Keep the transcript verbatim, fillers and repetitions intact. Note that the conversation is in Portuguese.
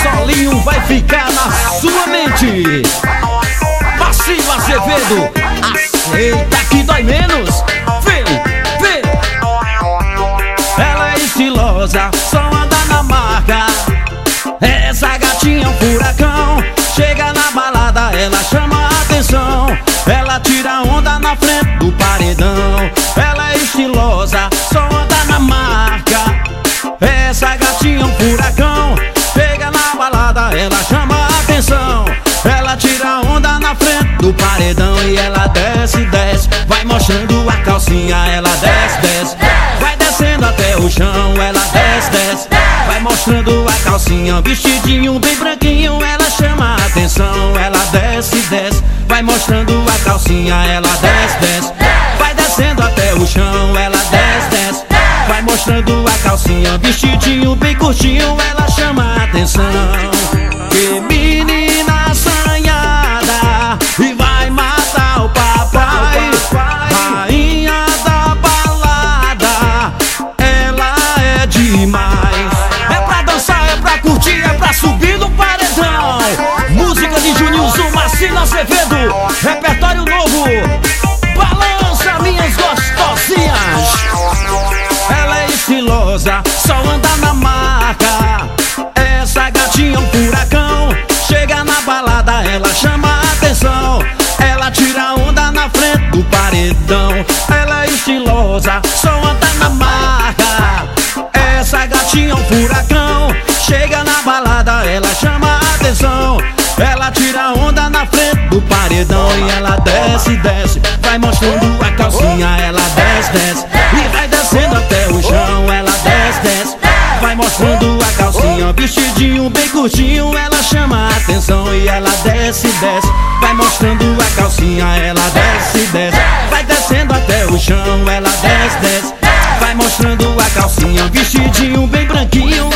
solinho vai ficar na sua mente. Marcinho Azevedo, aceita que dói menos. Vem, vem. Ela é estilosa, só anda na marca. Essa gatinha é um furacão. Chega na balada, ela chama a atenção. Ela tira onda na frente do paredão. Ela é estilosa, só anda na marca. Essa gatinha é um furacão. Chega na balada, ela chama a atenção. Ela tira onda na frente do paredão. E ela desce, desce, vai mostrando a calcinha. Ela desce, desce, vai descendo até o chão. Ela desce, desce, vai mostrando a calcinha. Vestidinho bem branquinho, ela chama a atenção. Ela desce, desce, vai mostrando a calcinha. Ela desce, desce, vai descendo até o chão. Ela desce, desce, vai mostrando a calcinha. Vestidinho bem curtinho, ela chama a atenção. Que menina assanhada, e vai matar o papai. Rainha da balada, ela é demais. É pra dançar, é pra curtir, é pra subir no paredão. Música de Junilson, Marcinho Azevedo, repertório novo. Balança minhas gostosinhas. Ela é estilosa, só anda na marca. Essa gatinha é um furacão. Chega na balada, ela chama a atenção. Ela tira onda na frente do paredão. Ela é estilosa, só anda na marca. Essa gatinha é um furacão. Chega na balada, ela chama a atenção. Ela tira onda na frente do paredão. E ela desce, desce, vai mostrando a calcinha. Ela desce, desce, e vai descendo até o chão. Ela desce, desce, vai mostrando a calcinha. Vestidinho bem curtinho, ela chama a atenção. E ela desce, desce, vai mostrando a calcinha. Ela desce, desce, vai descendo até o chão. Ela desce, desce, vai mostrando a calcinha. Vestidinho bem branquinho,